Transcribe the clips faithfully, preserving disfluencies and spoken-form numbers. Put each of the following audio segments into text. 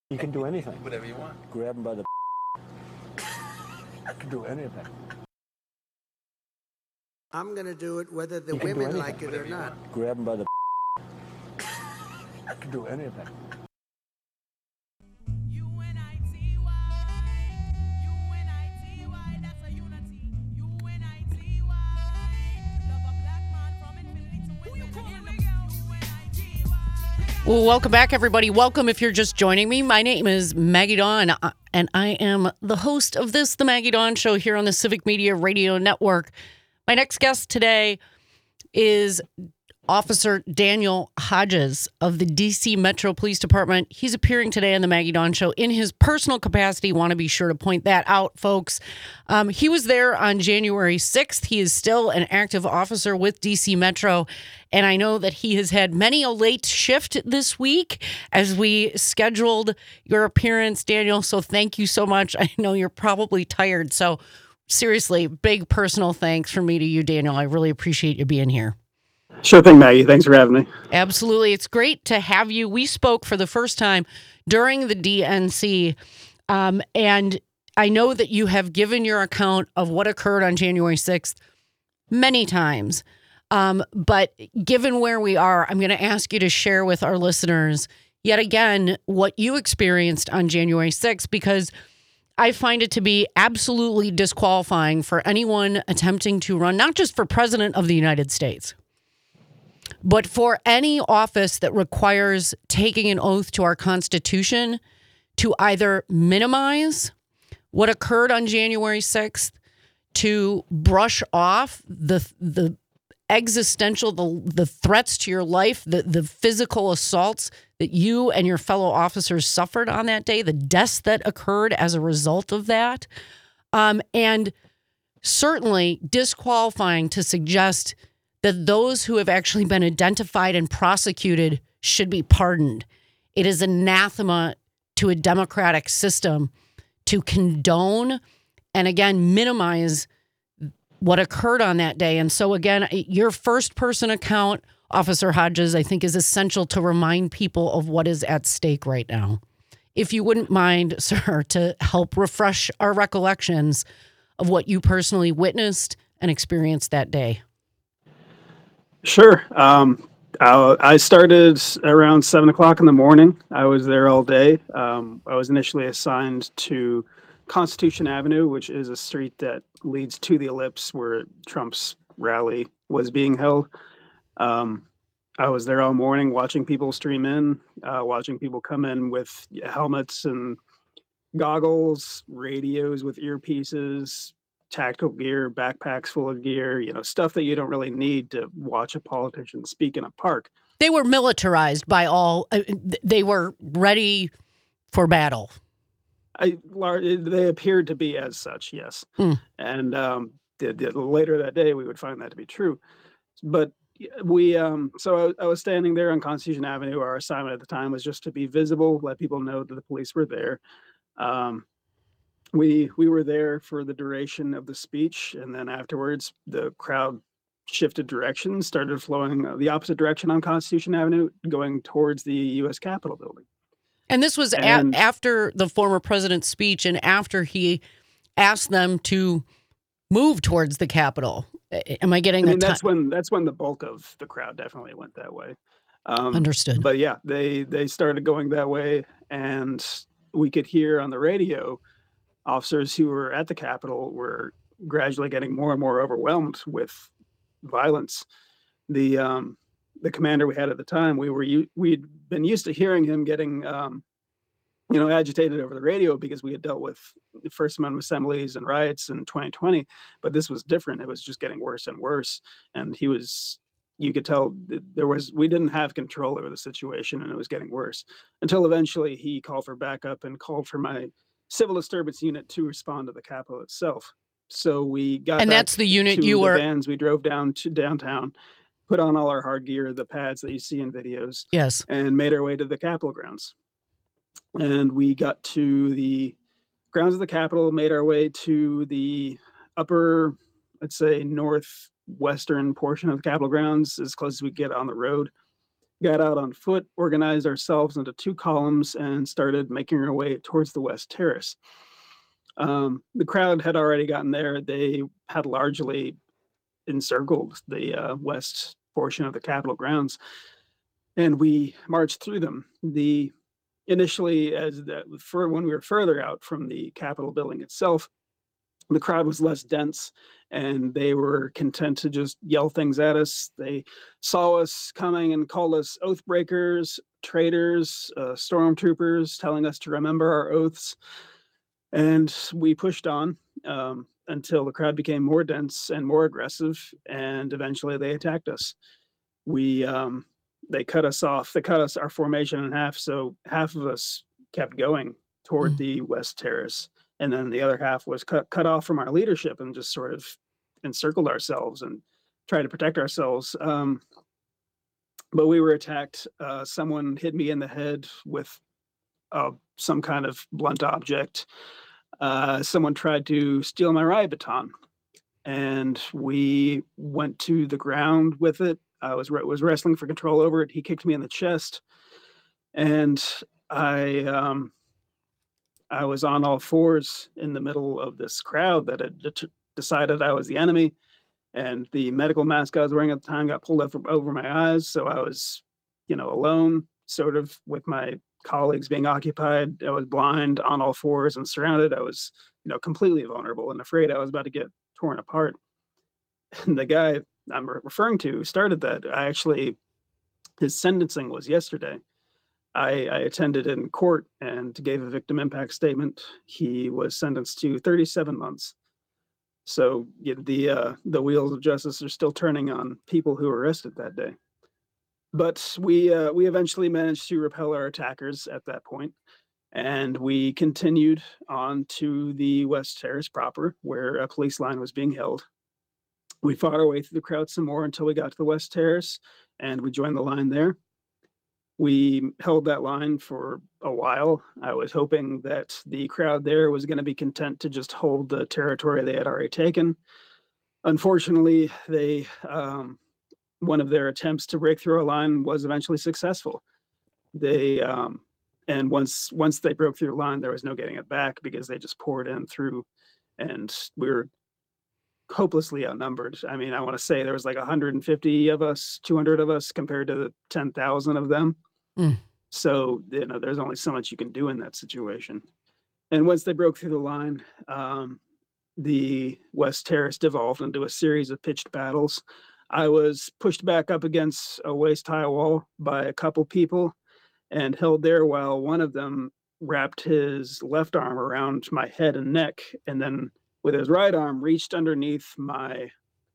You can do anything. Whatever you want. Grab him by the I can do anything. I'm going to do it whether the You can do women anything. like it or Whatever you not. want. Grab him by the I can do anything. U N I T Y, U N I T Y, that's a unity. U N I T Y, love a black man from infinity to infinity. Here we go. U N I T Y. Well, welcome back, everybody. Welcome if you're just joining me. My name is Maggie Dawn, uh, and I am the host of this, The Maggie Dawn Show, here on the Civic Media Radio Network. My next guest today is Officer Daniel Hodges of the D C Metro Police Department. He's appearing today on the Maggie Dawn Show in his personal capacity. Want to be sure to point that out, folks. Um, he was there on January sixth. He is still an active officer with D C Metro. And I know that he has had many a late shift this week as we scheduled your appearance, Daniel. So thank you so much. I know you're probably tired. So seriously, big personal thanks from me to you, Daniel. I really appreciate you being here. Sure thing, Maggie. Thanks for having me. Absolutely. It's great to have you. We spoke for the first time during the D N C, um, and I know that you have given your account of what occurred on January sixth many times. Um, but given where we are, I'm going to ask you to share with our listeners yet again what you experienced on January sixth, because I find it to be absolutely disqualifying for anyone attempting to run, not just for president of the United States, but for any office that requires taking an oath to our Constitution, to either minimize what occurred on January sixth, to brush off the the existential, the, the threats to your life, the, the physical assaults that you and your fellow officers suffered on that day, the deaths that occurred as a result of that, um, and certainly disqualifying to suggest that those who have actually been identified and prosecuted should be pardoned. It is anathema to a democratic system to condone and, again, minimize what occurred on that day. And so, again, your first person account, Officer Hodges, I think is essential to remind people of what is at stake right now. If you wouldn't mind, sir, to help refresh our recollections of what you personally witnessed and experienced that day. Sure. Um, I, I started around seven o'clock in the morning. I was there all day. Um, I was initially assigned to Constitution Avenue, which is a street that leads to the Ellipse where Trump's rally was being held. Um, I was there all morning watching people stream in, uh, watching people come in with helmets and goggles, radios with earpieces, tactical gear, backpacks full of gear, you know, stuff that you don't really need to watch a politician speak in a park. They were militarized by all, uh, they were ready for battle. I, they appeared to be as such, yes. Mm. And um, the, the, later that day, we would find that to be true. But we, um, so I, I was standing there on Constitution Avenue. Our assignment at the time was just to be visible, let people know that the police were there. Um, we we were there for the duration of the speech, and then afterwards, the crowd shifted direction, started flowing the opposite direction on Constitution Avenue, going towards the U S Capitol building. And this was And, a- after the former president's speech and after he asked them to move towards the Capitol. Am I getting I mean, a that's ti- when that's when the bulk of the crowd definitely went that way. Um, Understood. But yeah, they they started going that way, and we could hear on the radio officers who were at the Capitol were gradually getting more and more overwhelmed with violence. The um, the commander we had at the time, we were we'd been used to hearing him getting um, you know agitated over the radio because we had dealt with the First Amendment assemblies and riots in twenty twenty, but this was different. It was just getting worse and worse, and he was. You could tell there was we didn't have control over the situation, and it was getting worse until eventually he called for backup and called for my civil disturbance unit to respond to the Capitol itself. So we got And back that's the unit to you the were. vans. We drove down to downtown, put on all our hard gear, the pads that you see in videos, Yes. and made our way to the Capitol grounds. And we got to the grounds of the Capitol, made our way to the upper, let's say, northwestern portion of the Capitol grounds, as close as we could get on the road. got out on foot, organized ourselves into two columns, and started making our way towards the West Terrace. Um, the crowd had already gotten there. They had largely encircled the uh, west portion of the Capitol grounds, and we marched through them. The initially, as the, for when we were further out from the Capitol building itself, the crowd was less dense, and they were content to just yell things at us. They saw us coming and called us oath breakers, traitors, uh, stormtroopers, telling us to remember our oaths. And we pushed on um, until the crowd became more dense and more aggressive, and eventually they attacked us. We um, they cut us off. They cut us our formation in half, so half of us kept going toward Mm. the West Terrace, and then the other half was cut cut off from our leadership and just sort of encircled ourselves and tried to protect ourselves. Um, but we were attacked. Uh, someone hit me in the head with uh, some kind of blunt object. Uh, someone tried to steal my riot baton, and we went to the ground with it. I was was wrestling for control over it. He kicked me in the chest, and I um, I was on all fours in the middle of this crowd that had det- decided I was the enemy. And the medical mask I was wearing at the time got pulled up from over my eyes, so I was, you know, alone, sort of with my colleagues being occupied. I was blind, on all fours, and surrounded. I was, you know, completely vulnerable and afraid I was about to get torn apart. And the guy I'm re- referring to started that. I actually, his sentencing was yesterday. I, I attended in court and gave a victim impact statement. He was sentenced to thirty-seven months. So yeah, the uh, the wheels of justice are still turning on people who were arrested that day. But we uh, we eventually managed to repel our attackers at that point, and we continued on to the West Terrace proper, where a police line was being held. We fought our way through the crowd some more until we got to the West Terrace, and we joined the line there. We held that line for a while. I was hoping that the crowd there was going to be content to just hold the territory they had already taken. Unfortunately, they um, one of their attempts to break through a line was eventually successful. They um, and once once they broke through the line, there was no getting it back because they just poured in through, and we were hopelessly outnumbered. I mean, I want to say there was like one hundred fifty of us, two hundred of us compared to the ten thousand of them. Mm. So, you know, there's only so much you can do in that situation. And once they broke through the line, um, the West Terrace devolved into a series of pitched battles. I was pushed back up against a waist high wall by a couple people and held there while one of them wrapped his left arm around my head and neck, and then with his right arm reached underneath my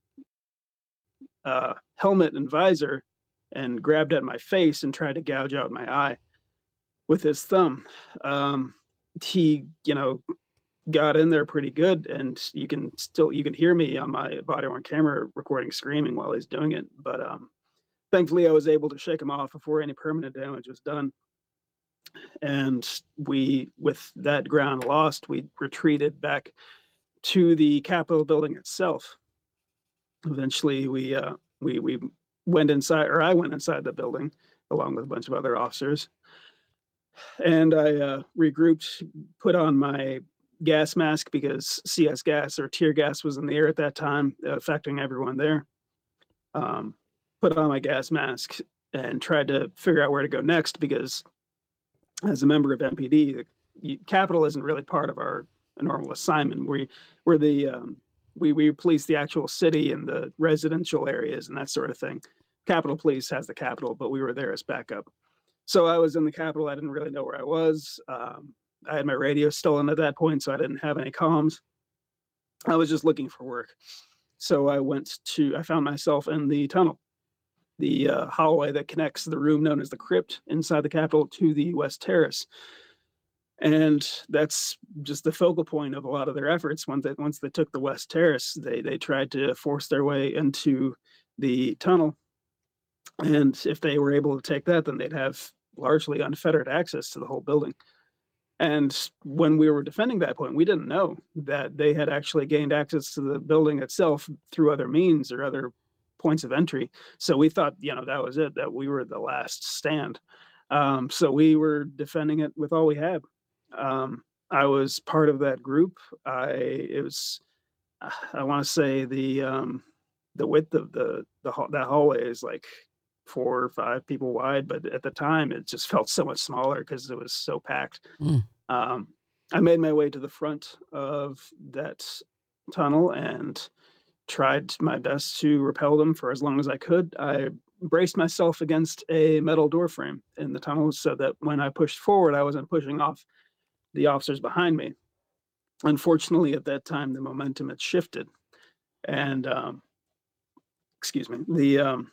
uh, helmet and visor and grabbed at my face and tried to gouge out my eye with his thumb. Um, he, you know, got in there pretty good, and you can still you can hear me on my body worn camera recording screaming while he's doing it. But um, thankfully, I was able to shake him off before any permanent damage was done. And we, with that ground lost, we retreated back to the Capitol building itself. Eventually, we uh, we we went inside, or I went inside the building along with a bunch of other officers, and I uh, regrouped, put on my gas mask because C S gas or tear gas was in the air at that time, affecting everyone there. Um, put on my gas mask and tried to figure out where to go next because, as a member of M P D, the Capitol isn't really part of our normal assignment. We we're the um, we we police the actual city and the residential areas and that sort of thing. Capitol Police has the Capitol, but we were there as backup. So I was in the Capitol. I didn't really know where I was. Um, I had my radio stolen at that point, so I didn't have any comms. I was just looking for work. So I went to, I found myself in the tunnel, the uh, hallway that connects the room known as the crypt inside the Capitol to the West Terrace. And that's just the focal point of a lot of their efforts. Once they, once they took the West Terrace, they, they tried to force their way into the tunnel. And if they were able to take that, then they'd have largely unfettered access to the whole building. And when we were defending that point, we didn't know that they had actually gained access to the building itself through other means or other points of entry. So we thought, you know, that was it, that we were the last stand. Um, so we were defending it with all we had. Um, I was part of that group. I, it was, I want to say the, um, the width of the, the, that hallway is like four or five people wide, but at the time it just felt so much smaller because it was so packed. Mm. Um, I made my way to the front of that tunnel and tried my best to repel them for as long as I could. I braced myself against a metal door frame in the tunnel so that when I pushed forward, I wasn't pushing off the officers behind me. Unfortunately, at that time, the momentum had shifted, and um, excuse me, the um,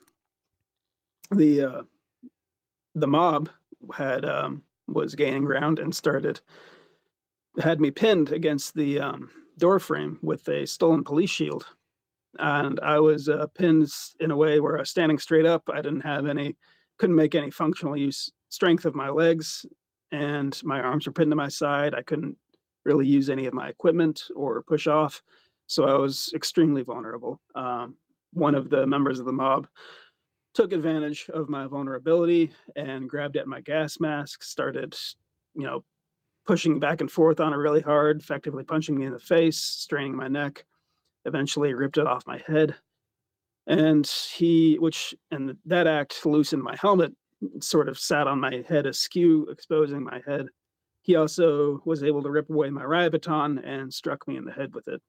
the uh, the mob had um, was gaining ground and started had me pinned against the um, door frame with a stolen police shield. And I was uh, pinned in a way where I was standing straight up. I didn't have any, couldn't make any functional use strength of my legs, and my arms were pinned to my side. I couldn't really use any of my equipment or push off. So I was extremely vulnerable. Um, one of the members of the mob took advantage of my vulnerability and grabbed at my gas mask, started, you know, pushing back and forth on it really hard, effectively punching me in the face, straining my neck. Eventually ripped it off my head. And he, which, and that act loosened my helmet, sort of sat on my head askew, exposing my head. He also was able to rip away my riot baton and struck me in the head with it.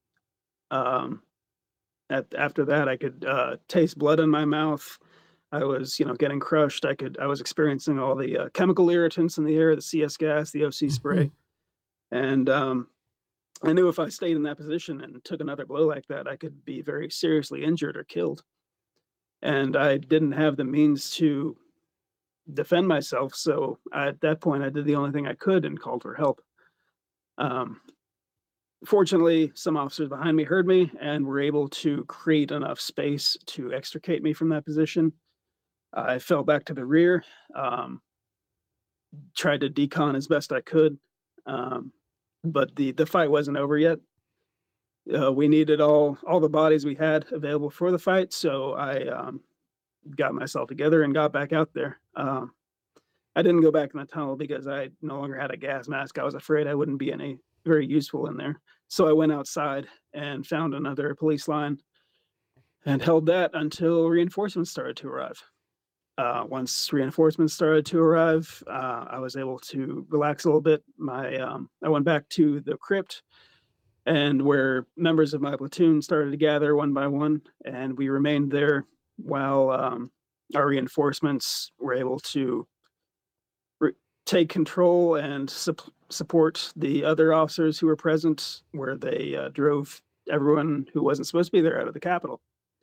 Um, at, after that, I could uh, taste blood in my mouth. I was, you know, getting crushed. I could, I was experiencing all the uh, chemical irritants in the air, the C S gas, the O C spray. And um, I knew if I stayed in that position and took another blow like that, I could be very seriously injured or killed. And I didn't have the means to defend myself. So at that point, I did the only thing I could and called for help. Um, fortunately, some officers behind me heard me and were able to create enough space to extricate me from that position. I fell back to the rear, um, tried to decon as best I could. Um, but the, the fight wasn't over yet. Uh, we needed all, all the bodies we had available for the fight. So I um, got myself together and got back out there. Um, I didn't go back in the tunnel because I no longer had a gas mask. I was afraid I wouldn't be any very useful in there. So I went outside and found another police line and held that until reinforcements started to arrive. Uh, once reinforcements started to arrive, uh, I was able to relax a little bit. My um, I went back to the crypt, and where members of my platoon started to gather one by one, and we remained there while um, our reinforcements were able to re- take control and su- support the other officers who were present, where they uh, drove everyone who wasn't supposed to be there out of the Capitol.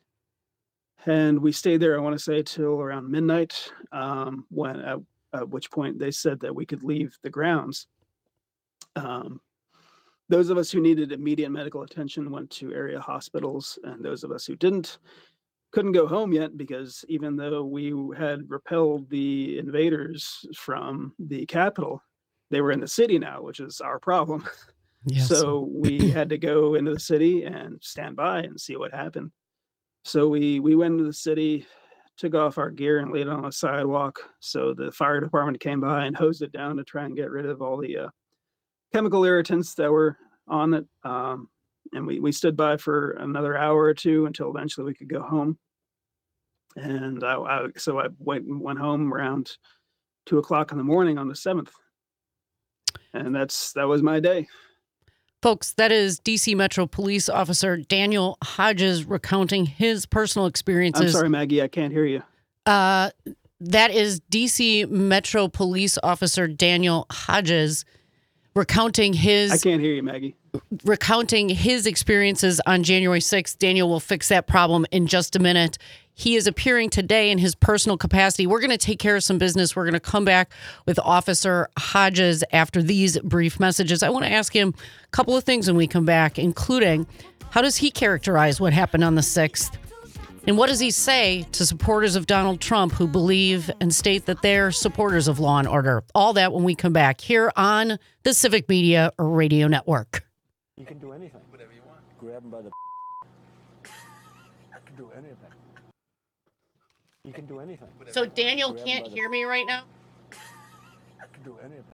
And we stayed there, I want to say, till around midnight, um, when at, at which point they said that we could leave the grounds. Um, those of us who needed immediate medical attention went to area hospitals, and those of us who didn't couldn't go home yet, because even though we had repelled the invaders from the Capitol, they were in the city now, which is our problem. Yes. So we had to go into the city and stand by and see what happened. So we we went into the city, took off our gear and laid it on a sidewalk. So the fire department came by and hosed it down to try and get rid of all the uh, chemical irritants that were on it. Um, and we, we stood by for another hour or two until eventually we could go home. And I, I so I went, went home around two o'clock in the morning on the seventh. And that's that was my day. Folks, that is D C Metro Police Officer Daniel Hodges recounting his personal experiences. I'm sorry, Maggie, I can't hear you. Uh, that is D C Metro Police Officer Daniel Hodges recounting his I can't hear you, Maggie. recounting his experiences on January sixth. Daniel will fix that problem in just a minute. He is appearing today in his personal capacity. We're going to take care of some business. We're going to come back with Officer Hodges after these brief messages. I want to ask him a couple of things when we come back, including how does he characterize what happened on the sixth? And what does he say to supporters of Donald Trump who believe and state that they're supporters of law and order? All that when we come back here on the Civic Media Radio Network. You can do anything. Whatever you want. Grab them by the I can do anything. You can do anything. So Daniel Grab him can't by the- hear me right now? I can do anything.